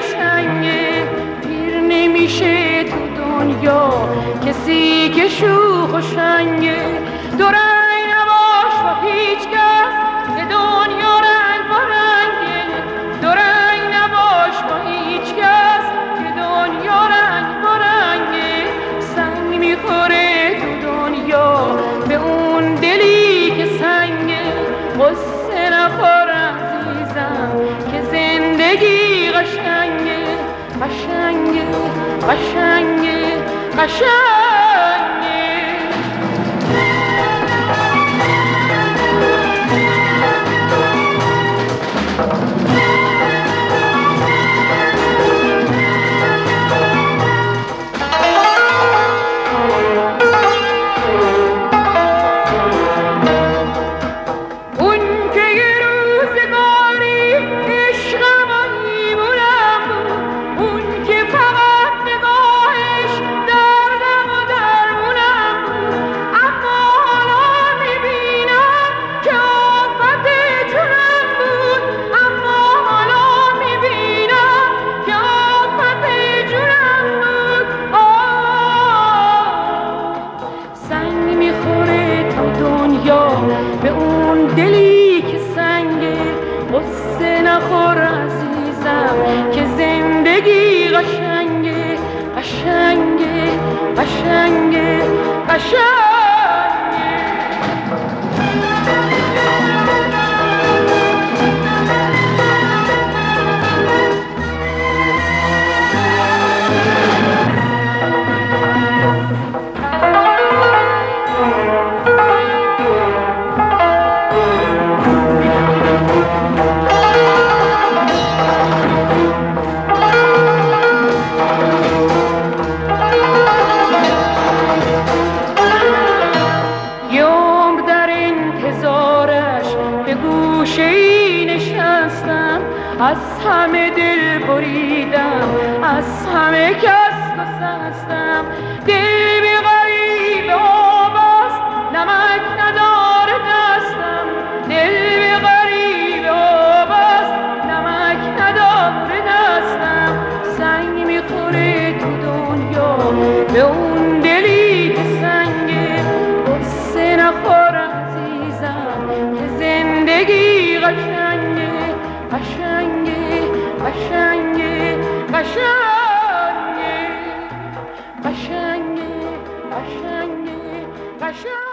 قشنگه، پیر نمیشه تو دنیا کسی که شوخ و شنگه. دو رنگ نباش با هیچ کس که دنیا رنگ با رنگه، دو رنگ نباش با هیچ کس که دنیا رنگ با رنگه. سنگ میخوره تو دنیا به اون دلی که سنگه، قصه نخور عزیزم که زندگی قشنگه، قشنگه قشنگه قشنگه. به اون دلی که سنگه، قصه نخور عزیزم که زندگی قشنگه، قشنگه قشنگه قشنگه. گوشه‌ای نشستم، از همه دل بریدم، از همه کس گسستم. دل بی غریب آب است، نمک نداره دستم. دل بی غریب آب است، نمک نداره دستم. سنگ میخوره تو دنیا به اون دلی که سنگه، قصه نخور عزیزم که زندگی قشنگه، قشنگه قشنگه قشنگه قشنگه قشنگه قشنگه.